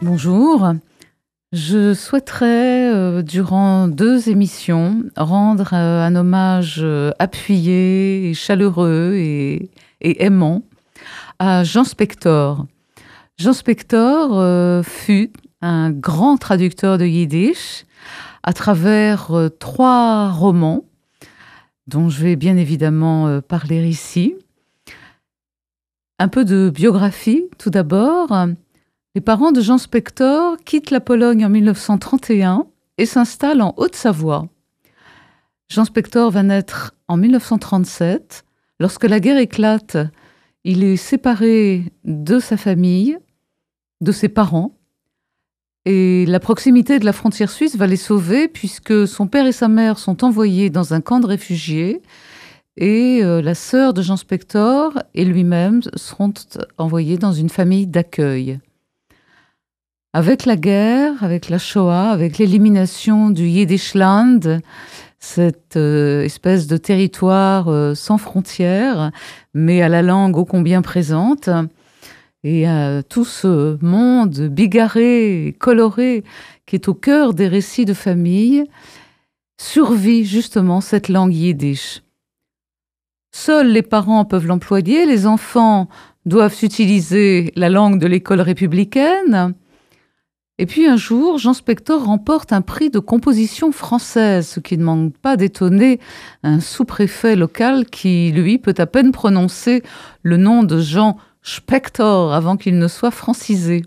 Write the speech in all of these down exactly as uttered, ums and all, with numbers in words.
Bonjour. Je souhaiterais, euh, durant deux émissions, rendre euh, un hommage euh, appuyé, et chaleureux et, et aimant à Jean Spector. Jean Spector euh, fut un grand traducteur de yiddish à travers euh, trois romans, dont je vais bien évidemment euh, parler ici. Un peu de biographie, tout d'abord. Les parents de Jean Spector quittent la Pologne en mille neuf cent trente et un et s'installent en Haute-Savoie. Jean Spector va naître en mille neuf cent trente-sept. Lorsque la guerre éclate, il est séparé de sa famille, de ses parents, et la proximité de la frontière suisse va les sauver puisque son père et sa mère sont envoyés dans un camp de réfugiés et euh, la sœur de Jean Spector et lui-même seront envoyés dans une famille d'accueil. Avec la guerre, avec la Shoah, avec l'élimination du Yiddishland, cette euh, espèce de territoire euh, sans frontières, mais à la langue ô combien présente, et euh, tout ce monde bigarré, coloré, qui est au cœur des récits de famille, survit justement cette langue yiddish. Seuls les parents peuvent l'employer, les enfants doivent utiliser la langue de l'école républicaine. Et puis un jour, Jean Spector remporte un prix de composition française, ce qui ne manque pas d'étonner un sous-préfet local qui, lui, peut à peine prononcer le nom de Jean Spector avant qu'il ne soit francisé.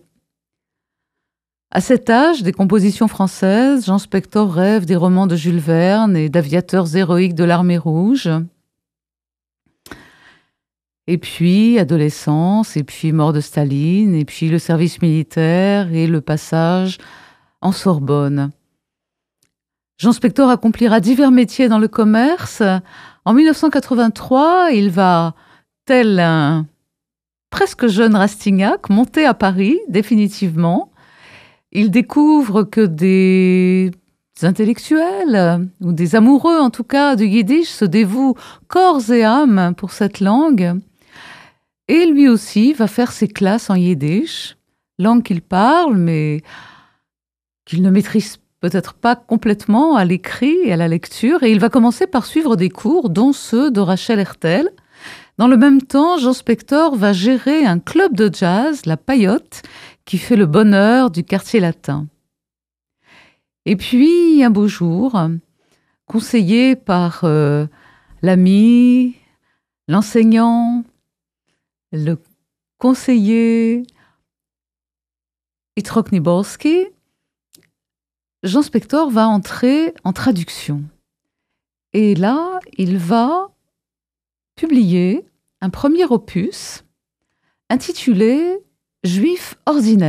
À cet âge, des compositions françaises, Jean Spector rêve des romans de Jules Verne et d'aviateurs héroïques de l'armée rouge. Et puis, adolescence, et puis mort de Staline, et puis le service militaire et le passage en Sorbonne. Jean Spector accomplira divers métiers dans le commerce. En mille neuf cent quatre-vingt-trois, il va, tel un presque jeune Rastignac, monter à Paris, définitivement. Il découvre que des intellectuels, ou des amoureux en tout cas, du yiddish se dévouent corps et âme pour cette langue. Et lui aussi va faire ses classes en yiddish, langue qu'il parle, mais qu'il ne maîtrise peut-être pas complètement à l'écrit et à la lecture. Et il va commencer par suivre des cours, dont ceux de Rachel Hertel. Dans le même temps, Jean Spector va gérer un club de jazz, la Paillote, qui fait le bonheur du quartier latin. Et puis, un beau jour, conseillé par euh, l'ami, l'enseignant, le conseiller Yitzhak Niborski, Jean Spector va entrer en traduction. Et là, il va publier un premier opus intitulé « Juif ordinaire »,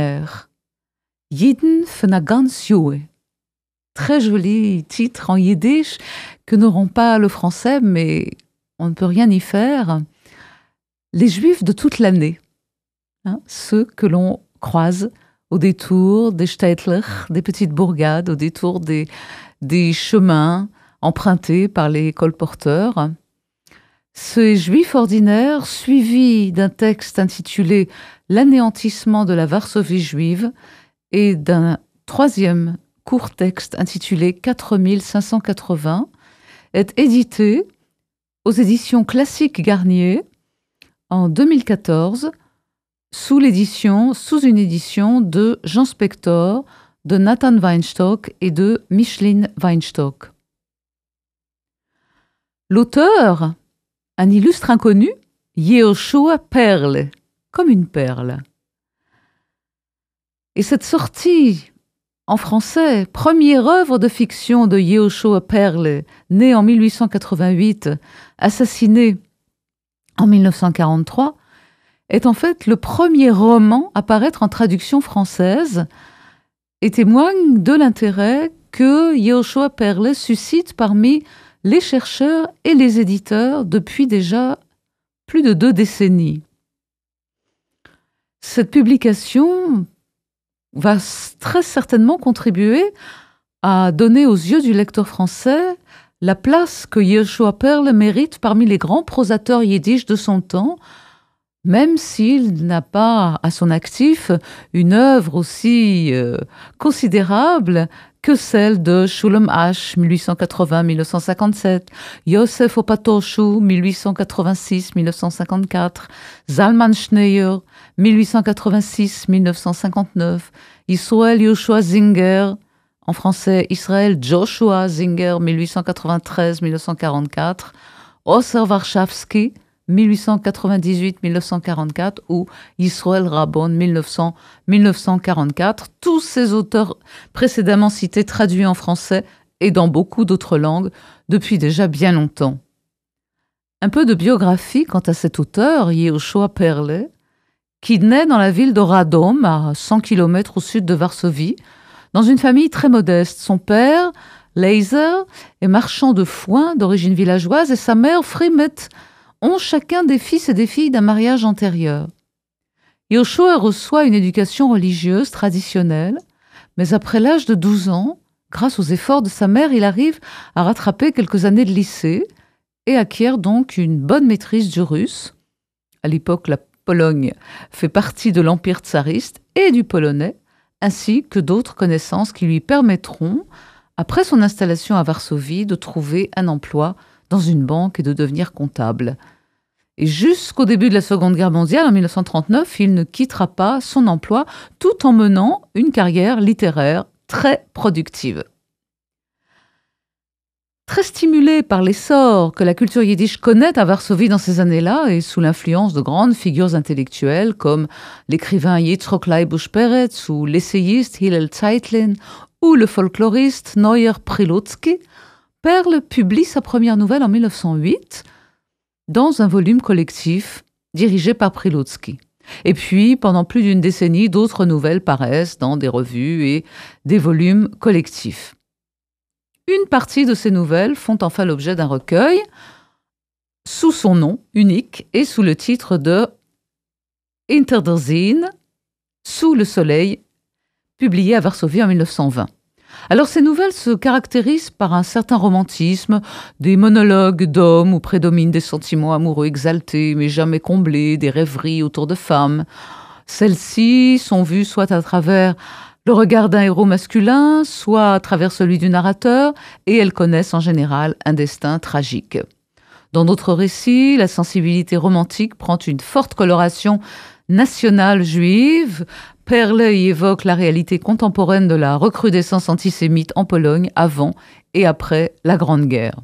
« Jiden von a ganz Jue ». Très joli titre en yiddish que n'auront pas le français, mais on ne peut rien y faire. Les Juifs de toute l'année, hein, ceux que l'on croise au détour des Städtler, des petites bourgades, au détour des, des chemins empruntés par les colporteurs. Ces Juifs ordinaires, suivis d'un texte intitulé « L'anéantissement de la Varsovie juive » et d'un troisième court texte intitulé « quatre mille cinq cent quatre-vingts » est édité aux éditions Classiques Garnier en deux mille quatorze, sous l'édition, sous une édition de Jean Spector, de Nathan Weinstock et de Micheline Weinstock. L'auteur, un illustre inconnu, Yehoshua Perle, comme une perle. Et cette sortie en français, première œuvre de fiction de Yehoshua Perle, né en mille huit cent quatre-vingt-huit, assassiné en mille neuf cent quarante-trois, est en fait le premier roman à paraître en traduction française et témoigne de l'intérêt que Yehoshua Perle suscite parmi les chercheurs et les éditeurs depuis déjà plus de deux décennies. Cette publication va très certainement contribuer à donner aux yeux du lecteur français la place que Yehoshua Perle mérite parmi les grands prosateurs yiddish de son temps, même s'il n'a pas à son actif une œuvre aussi euh, considérable que celle de Shulam Ash, mille huit cent quatre-vingts à mille neuf cent cinquante-sept, Yosef Opatoshu, mille huit cent quatre-vingt-six à mille neuf cent cinquante-quatre, Zalman Schneier, mille huit cent quatre-vingt-six à mille neuf cent cinquante-neuf, Israël Yoshua Zinger, en français Israël Joshua Zinger, mille huit cent quatre-vingt-treize à mille neuf cent quarante-quatre, Oser Warshawski, mille huit cent quatre-vingt-dix-huit à mille neuf cent quarante-quatre ou Israël Rabon, mille neuf cents à mille neuf cent quarante-quatre. Tous ces auteurs précédemment cités traduits en français et dans beaucoup d'autres langues depuis déjà bien longtemps. Un peu de biographie quant à cet auteur, Yehoshua Perle, qui naît dans la ville de Radom, à cent kilomètres au sud de Varsovie, dans une famille très modeste. Son père, Leiser, est marchand de foin d'origine villageoise et sa mère, Frimet, ont chacun des fils et des filles d'un mariage antérieur. Yehoshua reçoit une éducation religieuse traditionnelle, mais après l'âge de douze ans, grâce aux efforts de sa mère, il arrive à rattraper quelques années de lycée et acquiert donc une bonne maîtrise du russe. À l'époque, la Pologne fait partie de l'Empire tsariste et du polonais, ainsi que d'autres connaissances qui lui permettront, après son installation à Varsovie, de trouver un emploi dans une banque et de devenir comptable. Et jusqu'au début de la Seconde Guerre mondiale, en mille neuf cent trente-neuf, il ne quittera pas son emploi tout en menant une carrière littéraire très productive. Très stimulé par l'essor que la culture yiddish connaît à Varsovie dans ces années-là et sous l'influence de grandes figures intellectuelles comme l'écrivain Yitzhak Leibush Peretz ou l'essayiste Hillel Zeitlin ou le folkloriste Neuer Prilutsky, Perle publie sa première nouvelle en mille neuf cent huit dans un volume collectif dirigé par Prilutsky. Et puis, pendant plus d'une décennie, d'autres nouvelles paraissent dans des revues et des volumes collectifs. Une partie de ces nouvelles font enfin l'objet d'un recueil sous son nom unique et sous le titre de Inter der Zin, Sous le soleil, publié à Varsovie en mille neuf cent vingt. Alors ces nouvelles se caractérisent par un certain romantisme, des monologues d'hommes où prédominent des sentiments amoureux exaltés mais jamais comblés, des rêveries autour de femmes. Celles-ci sont vues soit à travers le regard d'un héros masculin, soit à travers celui du narrateur, et elles connaissent en général un destin tragique. Dans d'autres récits, la sensibilité romantique prend une forte coloration nationale juive. Perle y évoque la réalité contemporaine de la recrudescence antisémite en Pologne avant et après la Grande Guerre.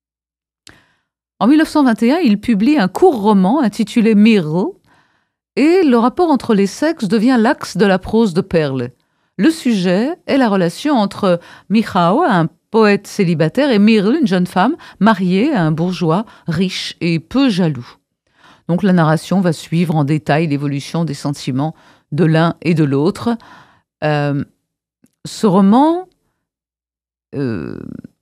En mille neuf cent vingt et un, il publie un court roman intitulé Mirl, et le rapport entre les sexes devient l'axe de la prose de Perle. Le sujet est la relation entre Michał, un poète célibataire, et Mirl, une jeune femme mariée à un bourgeois riche et peu jaloux. Donc la narration va suivre en détail l'évolution des sentiments de l'un et de l'autre. Euh, ce roman euh,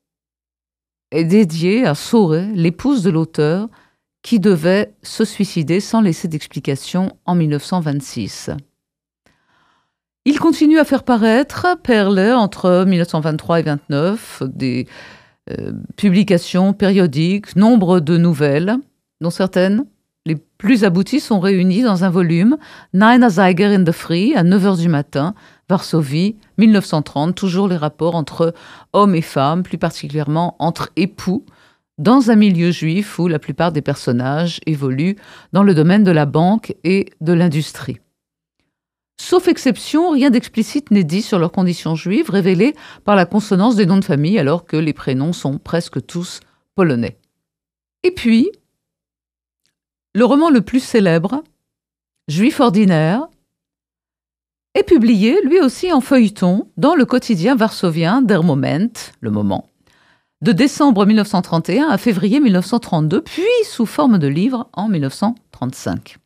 est dédié à Sore, l'épouse de l'auteur, qui devait se suicider sans laisser d'explication en mille neuf cent vingt-six. Il continue à faire paraître, Perle, entre mille neuf cent vingt-trois et vingt-neuf, des euh, publications périodiques, nombre de nouvelles, dont certaines, les plus abouties, sont réunies dans un volume, Nine Zeiger in the Free, à neuf heures du matin, Varsovie, mille neuf cent trente, toujours les rapports entre hommes et femmes, plus particulièrement entre époux, dans un milieu juif où la plupart des personnages évoluent dans le domaine de la banque et de l'industrie. Sauf exception, rien d'explicite n'est dit sur leurs conditions juives, révélées par la consonance des noms de famille, alors que les prénoms sont presque tous polonais. Et puis, le roman le plus célèbre, Juif ordinaire, est publié lui aussi en feuilleton dans le quotidien varsovien Der Moment, le moment, de décembre mille neuf cent trente et un à février mille neuf cent trente-deux, puis sous forme de livre en mille neuf cent trente-cinq.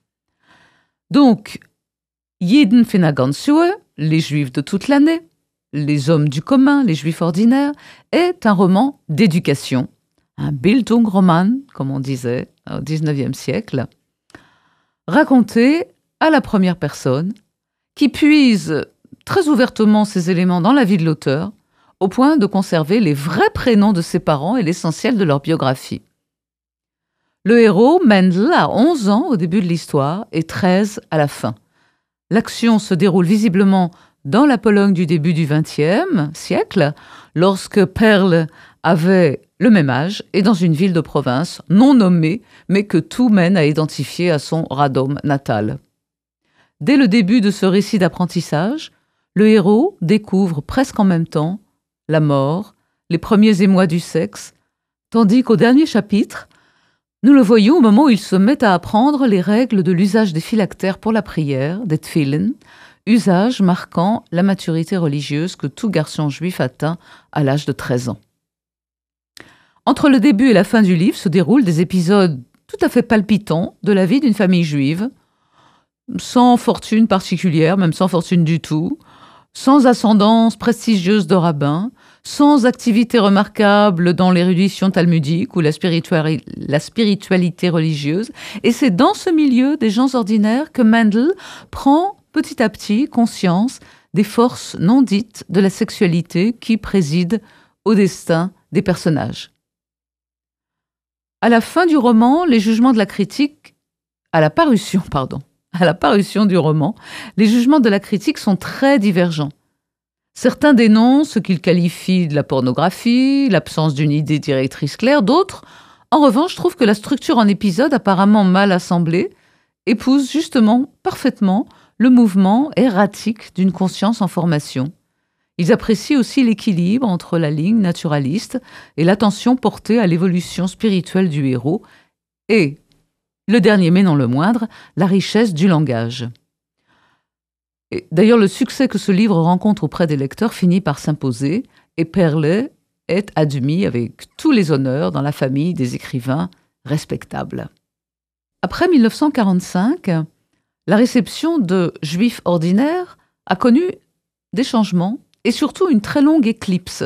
Donc, Jeden Finaganshue, les Juifs de toute l'année, les hommes du commun, les Juifs ordinaires, est un roman d'éducation, un Bildungroman, comme on disait au dix-neuvième siècle, raconté à la première personne, qui puise très ouvertement ces éléments dans la vie de l'auteur, au point de conserver les vrais prénoms de ses parents et l'essentiel de leur biographie. Le héros, Mendel, a onze ans au début de l'histoire et treize à la fin. L'action se déroule visiblement dans la Pologne du début du vingtième siècle, lorsque Perle avait le même âge et dans une ville de province non nommée, mais que tout mène à identifier à son Radom natal. Dès le début de ce récit d'apprentissage, le héros découvre presque en même temps la mort, les premiers émois du sexe, tandis qu'au dernier chapitre, nous le voyons au moment où il se met à apprendre les règles de l'usage des phylactères pour la prière, des tfilin, usage marquant la maturité religieuse que tout garçon juif atteint à l'âge de treize ans. Entre le début et la fin du livre se déroulent des épisodes tout à fait palpitants de la vie d'une famille juive, sans fortune particulière, même sans fortune du tout, sans ascendance prestigieuse de rabbin, sans activité remarquable dans l'érudition talmudique ou la, spirituali- la spiritualité religieuse. Et c'est dans ce milieu des gens ordinaires que Mendel prend petit à petit conscience des forces non dites de la sexualité qui président au destin des personnages. À la fin du roman, les jugements de la critique, à la parution, pardon, à la parution du roman, les jugements de la critique sont très divergents. Certains dénoncent ce qu'ils qualifient de la pornographie, l'absence d'une idée directrice claire. D'autres, en revanche, trouvent que la structure en épisodes, apparemment mal assemblée, épouse justement parfaitement le mouvement erratique d'une conscience en formation. Ils apprécient aussi l'équilibre entre la ligne naturaliste et l'attention portée à l'évolution spirituelle du héros et, le dernier mais non le moindre, la richesse du langage. Et d'ailleurs, le succès que ce livre rencontre auprès des lecteurs finit par s'imposer et Perle est admis avec tous les honneurs dans la famille des écrivains respectables. Après mille neuf cent quarante-cinq, la réception de Juifs ordinaires a connu des changements et surtout une très longue éclipse.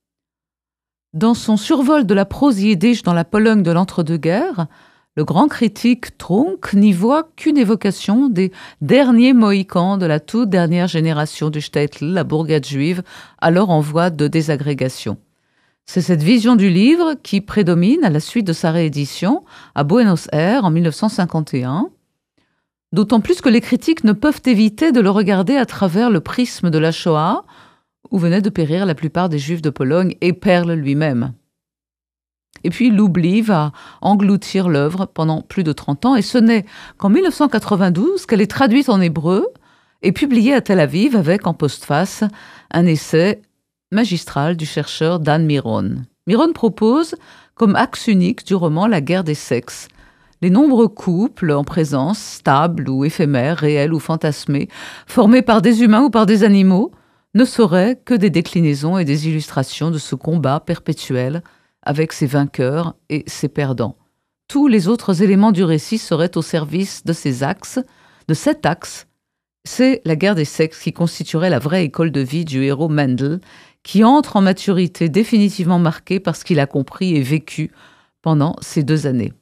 Dans son survol de la prose yiddish dans la Pologne de l'entre-deux-guerres, le grand critique Trunk n'y voit qu'une évocation des derniers Mohicans de la toute dernière génération du shtetl, la bourgade juive, alors en voie de désagrégation. C'est cette vision du livre qui prédomine à la suite de sa réédition à Buenos Aires en mille neuf cent cinquante et un, d'autant plus que les critiques ne peuvent éviter de le regarder à travers le prisme de la Shoah, où venaient de périr la plupart des Juifs de Pologne et Perle lui-même. Et puis l'oubli va engloutir l'œuvre pendant plus de trente ans, et ce n'est qu'en mille neuf cent quatre-vingt-douze qu'elle est traduite en hébreu et publiée à Tel Aviv avec en postface un essai magistral du chercheur Dan Miron. Miron propose, comme axe unique du roman, la guerre des sexes. Les nombreux couples en présence, stables ou éphémères, réels ou fantasmés, formés par des humains ou par des animaux, ne seraient que des déclinaisons et des illustrations de ce combat perpétuel avec ses vainqueurs et ses perdants. Tous les autres éléments du récit seraient au service de ces axes, de cet axe. C'est la guerre des sexes qui constituerait la vraie école de vie du héros Mendel, qui entre en maturité définitivement marquée par ce qu'il a compris et vécu pendant ces deux années.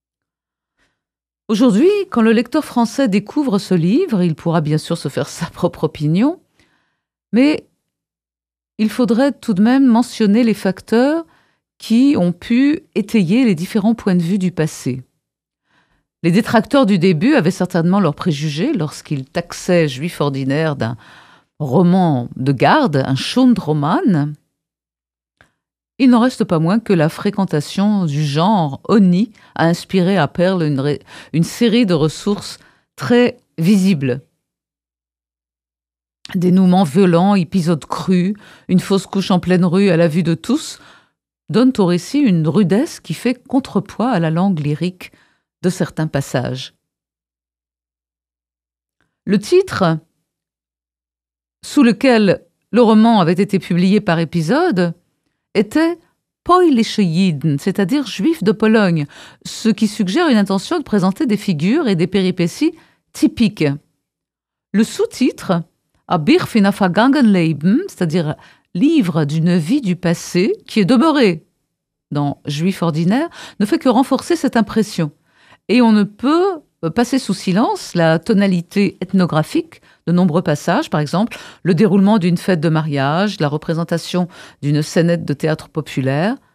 Aujourd'hui, quand le lecteur français découvre ce livre, il pourra bien sûr se faire sa propre opinion, mais il faudrait tout de même mentionner les facteurs qui ont pu étayer les différents points de vue du passé. Les détracteurs du début avaient certainement leurs préjugés lorsqu'ils taxaient Juif ordinaire d'un roman de garde, un Schundroman. Il n'en reste pas moins que la fréquentation du genre Oni a inspiré à Perle une, ré... une série de ressources très visibles. Dénouements violents, épisodes crus, une fausse couche en pleine rue à la vue de tous, donnent au récit une rudesse qui fait contrepoids à la langue lyrique de certains passages. Le titre, sous lequel le roman avait été publié par épisode, était Polnische Jiden, c'est-à-dire Juifs de Pologne, ce qui suggère une intention de présenter des figures et des péripéties typiques. Le sous-titre, A Buch von einem vergangenen Leben, c'est-à-dire livre d'une vie du passé, qui est demeuré dans Juif ordinaire, ne fait que renforcer cette impression. Et on ne peut passer sous silence la tonalité ethnographique de nombreux passages, par exemple le déroulement d'une fête de mariage, la représentation d'une scénette de théâtre populaire.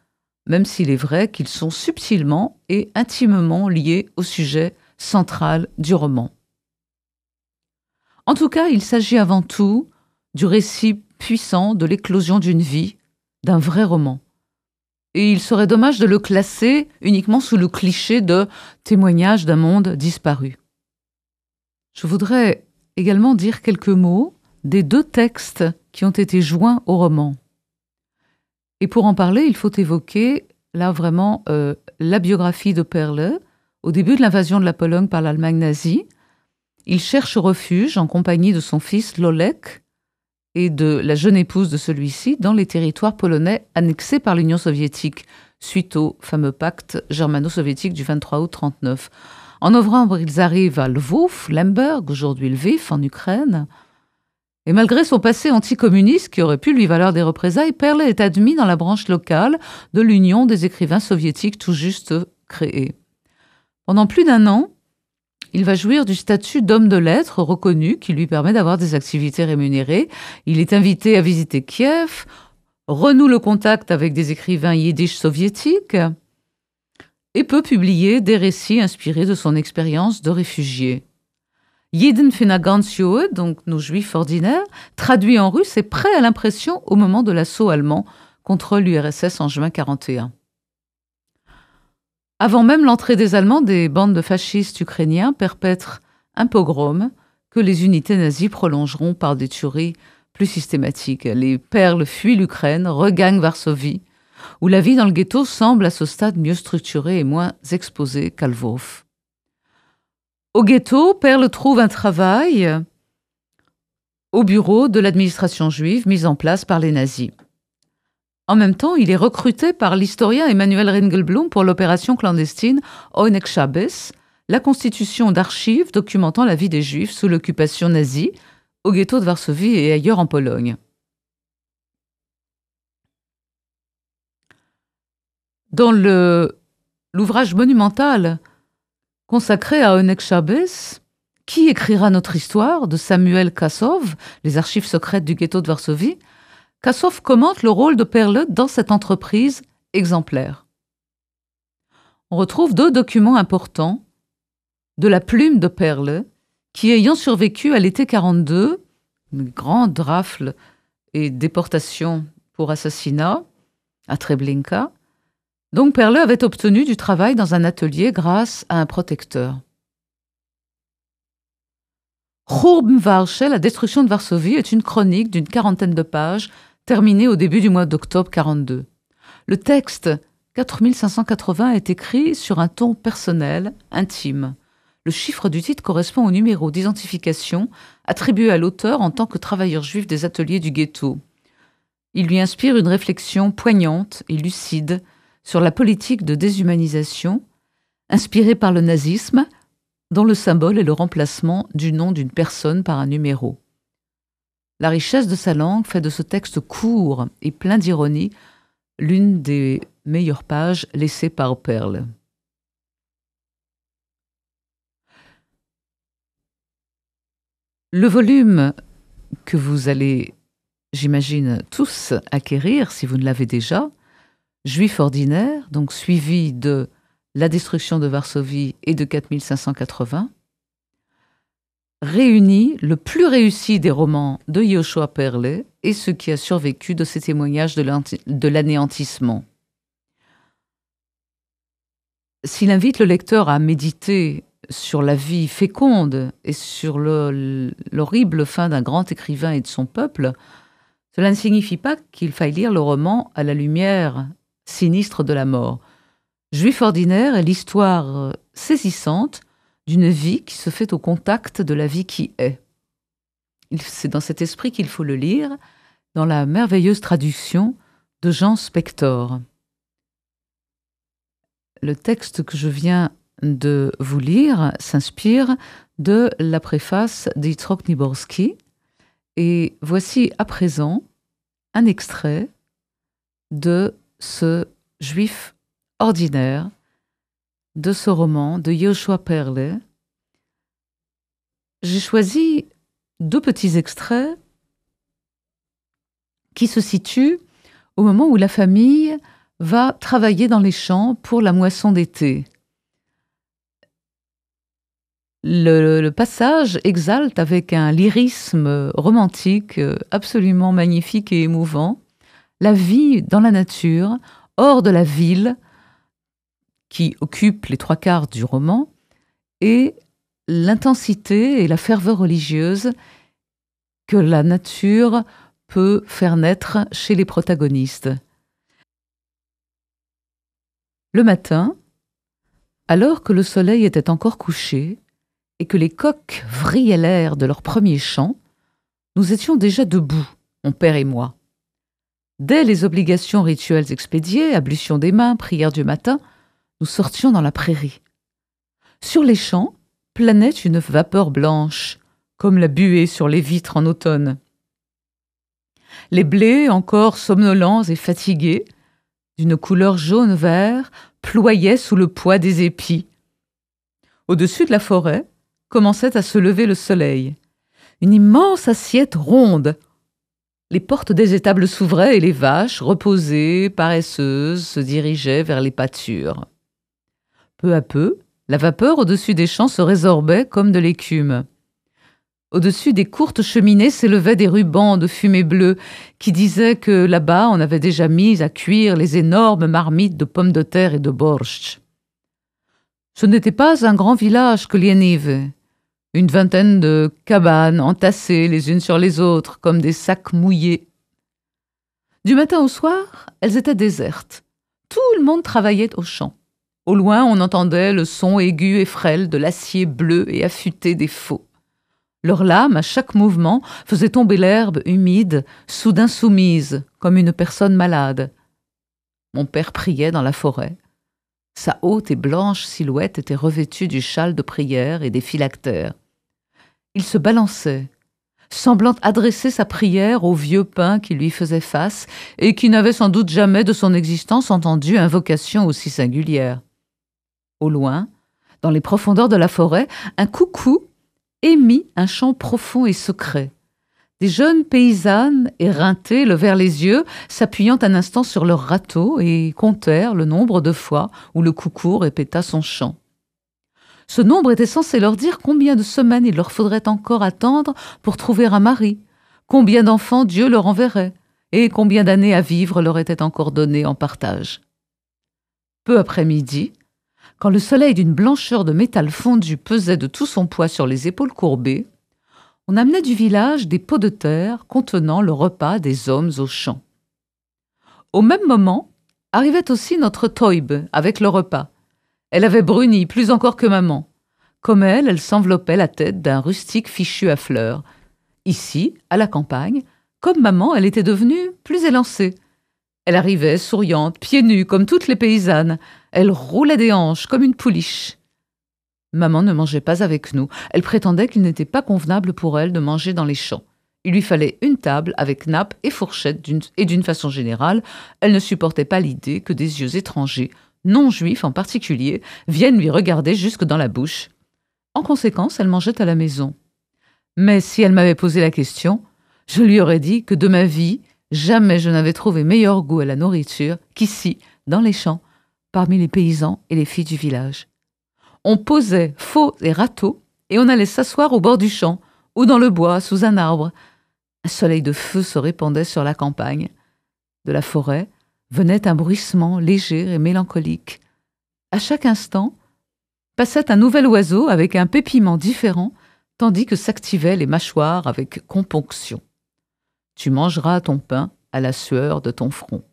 même s'il est vrai qu'ils sont subtilement et intimement liés au sujet central du roman. En tout cas, il s'agit avant tout du récit puissant de l'éclosion d'une vie, d'un vrai roman. Et il serait dommage de le classer uniquement sous le cliché de témoignage d'un monde disparu. Je voudrais également dire quelques mots des deux textes qui ont été joints au roman. Et pour en parler, il faut évoquer là vraiment euh, la biographie de Perle. Au début de l'invasion de la Pologne par l'Allemagne nazie, il cherche refuge en compagnie de son fils Lolek et de la jeune épouse de celui-ci dans les territoires polonais annexés par l'Union soviétique suite au fameux pacte germano-soviétique du vingt-trois août trente-neuf. En novembre, ils arrivent à Lvov, Lemberg, aujourd'hui Lviv, en Ukraine. Et malgré son passé anticommuniste qui aurait pu lui valoir des représailles, Perle est admis dans la branche locale de l'Union des écrivains soviétiques tout juste créée. Pendant plus d'un an, il va jouir du statut d'homme de lettres reconnu qui lui permet d'avoir des activités rémunérées. Il est invité à visiter Kiev, renoue le contact avec des écrivains yiddish soviétiques et peut publier des récits inspirés de son expérience de réfugié. Jeden für ganz Jude, donc nos juifs ordinaires, traduit en russe, est prêt à l'impression au moment de l'assaut allemand contre l'U R S S en juin quarante et un. Avant même l'entrée des Allemands, des bandes de fascistes ukrainiens perpètrent un pogrom que les unités nazies prolongeront par des tueries plus systématiques. Les Perles fuient l'Ukraine, regagnent Varsovie, où la vie dans le ghetto semble à ce stade mieux structurée et moins exposée qu'à Lvov. Au ghetto, Perle trouve un travail au bureau de l'administration juive mise en place par les nazis. En même temps, il est recruté par l'historien Emmanuel Ringelblum pour l'opération clandestine Onek Shabbos, la constitution d'archives documentant la vie des Juifs sous l'occupation nazie, au ghetto de Varsovie et ailleurs en Pologne. Dans le, l'ouvrage monumental consacré à Onek Shabbos, Qui écrira notre histoire de Samuel Kassov, les archives secrètes du ghetto de Varsovie, Kassov commente le rôle de Perle dans cette entreprise exemplaire. On retrouve deux documents importants de la plume de Perle, qui, ayant survécu à l'été quarante-deux, une grande rafle et déportation pour assassinat à Treblinka, donc Perle avait obtenu du travail dans un atelier grâce à un protecteur. Churbanwarsche, la destruction de Varsovie, est une chronique d'une quarantaine de pages terminée au début du mois d'octobre quarante-deux. Le texte quatre mille cinq cent quatre-vingts est écrit sur un ton personnel, intime. Le chiffre du titre correspond au numéro d'identification attribué à l'auteur en tant que travailleur juif des ateliers du ghetto. Il lui inspire une réflexion poignante et lucide sur la politique de déshumanisation inspirée par le nazisme, dont le symbole est le remplacement du nom d'une personne par un numéro. La richesse de sa langue fait de ce texte court et plein d'ironie l'une des meilleures pages laissées par Perle. Le volume que vous allez, j'imagine, tous acquérir, si vous ne l'avez déjà, Juif ordinaire, donc suivi de La destruction de Varsovie et de quatre mille cinq cent quatre-vingts, réunit le plus réussi des romans de Yehoshua Perle et ce qui a survécu de ses témoignages de l'anéantissement. S'il invite le lecteur à méditer sur la vie féconde et sur l'horrible fin d'un grand écrivain et de son peuple, cela ne signifie pas qu'il faille lire le roman à la lumière sinistre de la mort. Juif ordinaire est l'histoire saisissante d'une vie qui se fait au contact de la vie qui est. C'est dans cet esprit qu'il faut le lire, dans la merveilleuse traduction de Jean Spector. Le texte que je viens de vous lire s'inspire de la préface d'Yitzhak Niborski. Et voici à présent un extrait de ce Juif ordinaire, de ce roman de Yehoshua Perle. J'ai choisi deux petits extraits qui se situent au moment où la famille va travailler dans les champs pour la moisson d'été. Le, le passage exalte avec un lyrisme romantique absolument magnifique et émouvant la vie dans la nature, hors de la ville, qui occupe les trois quarts du roman, et l'intensité et la ferveur religieuse que la nature peut faire naître chez les protagonistes. Le matin, alors que le soleil était encore couché et que les coqs vrillaient l'air de leur premier chant, nous étions déjà debout, mon père et moi. Dès les obligations rituelles expédiées, ablution des mains, prière du matin, nous sortions dans la prairie. Sur les champs planait une vapeur blanche, comme la buée sur les vitres en automne. Les blés, encore somnolents et fatigués, d'une couleur jaune-vert, ployaient sous le poids des épis. Au-dessus de la forêt commençait à se lever le soleil. Une immense assiette ronde. Les portes des étables s'ouvraient et les vaches, reposées, paresseuses, se dirigeaient vers les pâtures. Peu à peu, la vapeur au-dessus des champs se résorbait comme de l'écume. Au-dessus des courtes cheminées s'élevaient des rubans de fumée bleue qui disaient que là-bas on avait déjà mis à cuire les énormes marmites de pommes de terre et de borscht. Ce n'était pas un grand village que Lienive. Une vingtaine de cabanes entassées les unes sur les autres comme des sacs mouillés. Du matin au soir, elles étaient désertes. Tout le monde travaillait au champ. Au loin, on entendait le son aigu et frêle de l'acier bleu et affûté des faux. Leurs lames, à chaque mouvement, faisaient tomber l'herbe humide, soudain soumise, comme une personne malade. Mon père priait dans la forêt. Sa haute et blanche silhouette était revêtue du châle de prière et des phylactères. Il se balançait, semblant adresser sa prière au vieux pin qui lui faisait face et qui n'avait sans doute jamais de son existence entendu invocation aussi singulière. Au loin, dans les profondeurs de la forêt, un coucou émit un chant profond et secret. Des jeunes paysannes éreintées levèrent les yeux, s'appuyant un instant sur leur râteau et comptèrent le nombre de fois où le coucou répéta son chant. Ce nombre était censé leur dire combien de semaines il leur faudrait encore attendre pour trouver un mari, combien d'enfants Dieu leur enverrait, et combien d'années à vivre leur étaient encore données en partage. Peu après midi, quand le soleil d'une blancheur de métal fondu pesait de tout son poids sur les épaules courbées, on amenait du village des pots de terre contenant le repas des hommes aux champs. Au même moment, arrivait aussi notre Toib avec le repas. Elle avait bruni, plus encore que maman. Comme elle, elle s'enveloppait la tête d'un rustique fichu à fleurs. Ici, à la campagne, comme maman, elle était devenue plus élancée. Elle arrivait, souriante, pieds nus, comme toutes les paysannes. Elle roulait des hanches, comme une pouliche. Maman ne mangeait pas avec nous. Elle prétendait qu'il n'était pas convenable pour elle de manger dans les champs. Il lui fallait une table avec nappe et fourchette, d'une, et d'une façon générale, elle ne supportait pas l'idée que des yeux étrangers, non juifs en particulier, viennent lui regarder jusque dans la bouche. En conséquence, elle mangeait à la maison. Mais si elle m'avait posé la question, je lui aurais dit que de ma vie, jamais je n'avais trouvé meilleur goût à la nourriture qu'ici, dans les champs, parmi les paysans et les filles du village. On posait faux et râteaux et on allait s'asseoir au bord du champ ou dans le bois, sous un arbre. Un soleil de feu se répandait sur la campagne. De la forêt venait un bruissement léger et mélancolique. À chaque instant, passait un nouvel oiseau avec un pépiment différent, tandis que s'activaient les mâchoires avec componction. Tu mangeras ton pain à la sueur de ton front.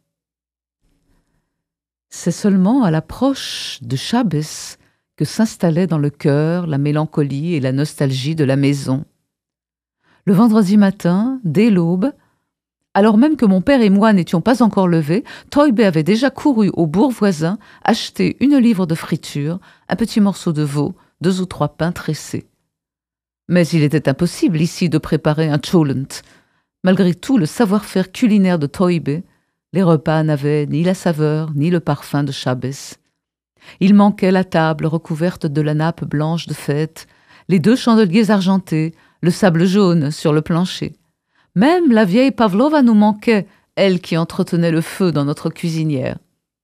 C'est seulement à l'approche de Shabbos que s'installait dans le cœur la mélancolie et la nostalgie de la maison. Le vendredi matin, dès l'aube, alors même que mon père et moi n'étions pas encore levés, Toibe avait déjà couru au bourg voisin acheter une livre de friture, un petit morceau de veau, deux ou trois pains tressés. Mais il était impossible ici de préparer un cholent. Malgré tout le savoir-faire culinaire de Toibe, les repas n'avaient ni la saveur ni le parfum de Shabbos. Il manquait la table recouverte de la nappe blanche de fête, les deux chandeliers argentés, le sable jaune sur le plancher. Même la vieille Pavlova nous manquait, elle qui entretenait le feu dans notre cuisinière.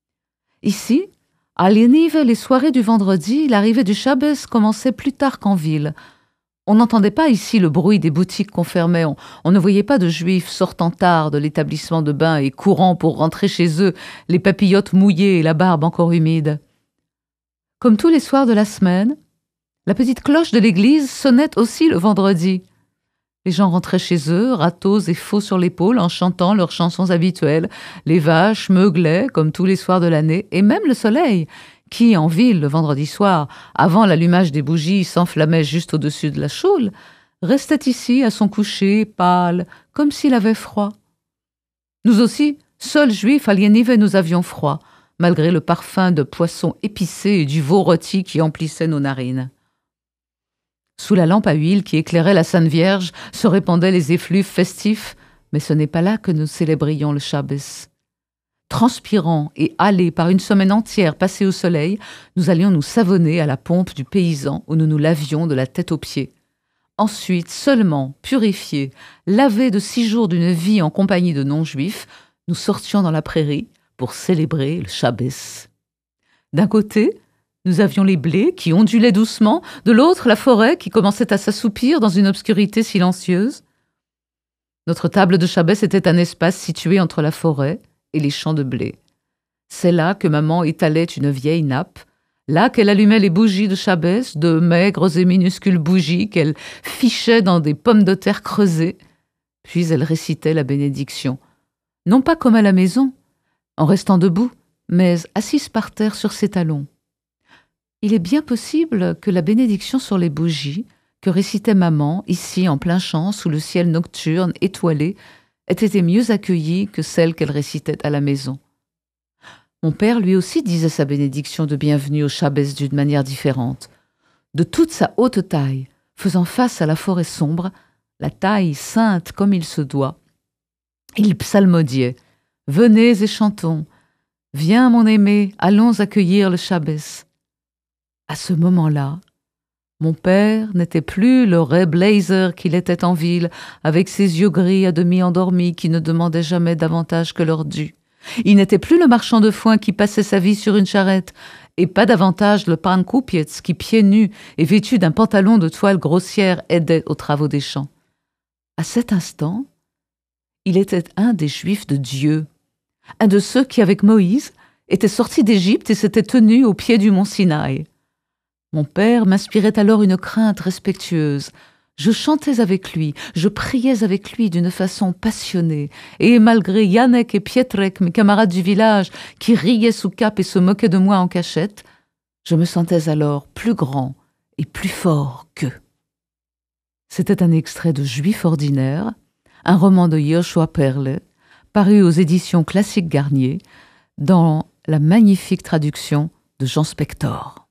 Ici, à Yaniv, les soirées du vendredi, l'arrivée du Shabbos commençait plus tard qu'en ville. On n'entendait pas ici le bruit des boutiques qu'on fermait. On, on ne voyait pas de juifs sortant tard de l'établissement de bain et courant pour rentrer chez eux, les papillotes mouillées et la barbe encore humide. Comme tous les soirs de la semaine, la petite cloche de l'église sonnait aussi le vendredi. Les gens rentraient chez eux, râteaux et faux sur l'épaule, en chantant leurs chansons habituelles. Les vaches meuglaient, comme tous les soirs de l'année, et même le soleil, qui, en ville, le vendredi soir, avant l'allumage des bougies, s'enflammait juste au-dessus de la choule, restait ici, à son coucher, pâle, comme s'il avait froid. Nous aussi, seuls juifs à Yaniv, nous avions froid, malgré le parfum de poisson épicé et du veau rôti qui emplissait nos narines. Sous la lampe à huile qui éclairait la Sainte Vierge se répandaient les effluves festifs, mais ce n'est pas là que nous célébrions le Shabbos. Transpirants et hâlés par une semaine entière passée au soleil, nous allions nous savonner à la pompe du paysan où nous nous lavions de la tête aux pieds. Ensuite, seulement, purifiés, lavés de six jours d'une vie en compagnie de non-juifs, nous sortions dans la prairie pour célébrer le Shabbos. D'un côté, nous avions les blés qui ondulaient doucement, de l'autre la forêt qui commençait à s'assoupir dans une obscurité silencieuse. Notre table de Shabbos était un espace situé entre la forêt et les champs de blé. C'est là que maman étalait une vieille nappe, là qu'elle allumait les bougies de Shabbos, de maigres et minuscules bougies qu'elle fichait dans des pommes de terre creusées, puis elle récitait la bénédiction. Non pas comme à la maison, en restant debout, mais assise par terre sur ses talons. Il est bien possible que la bénédiction sur les bougies, que récitait maman, ici en plein champ, sous le ciel nocturne, étoilé, ait été mieux accueillie que celle qu'elle récitait à la maison. Mon père, lui aussi, disait sa bénédiction de bienvenue au Shabbos d'une manière différente. De toute sa haute taille, faisant face à la forêt sombre, la taille sainte comme il se doit, il psalmodiait « Venez et chantons, viens mon aimé, allons accueillir le Shabbos ». À ce moment-là, mon père n'était plus le Ray Blazer qu'il était en ville, avec ses yeux gris à demi endormis qui ne demandaient jamais davantage que leur dû. Il n'était plus le marchand de foin qui passait sa vie sur une charrette, et pas davantage le Pankupietz qui, pieds nus et vêtu d'un pantalon de toile grossière, aidait aux travaux des champs. À cet instant, il était un des Juifs de Dieu, un de ceux qui, avec Moïse, étaient sortis d'Égypte et s'étaient tenus au pied du mont Sinaï. Mon père m'inspirait alors une crainte respectueuse. Je chantais avec lui, je priais avec lui d'une façon passionnée, et malgré Yannick et Pietrek, mes camarades du village, qui riaient sous cape et se moquaient de moi en cachette, je me sentais alors plus grand et plus fort qu'eux. C'était un extrait de Juif ordinaire, un roman de Yoshua Perle, paru aux éditions Classiques Garnier, dans la magnifique traduction de Jean Spector.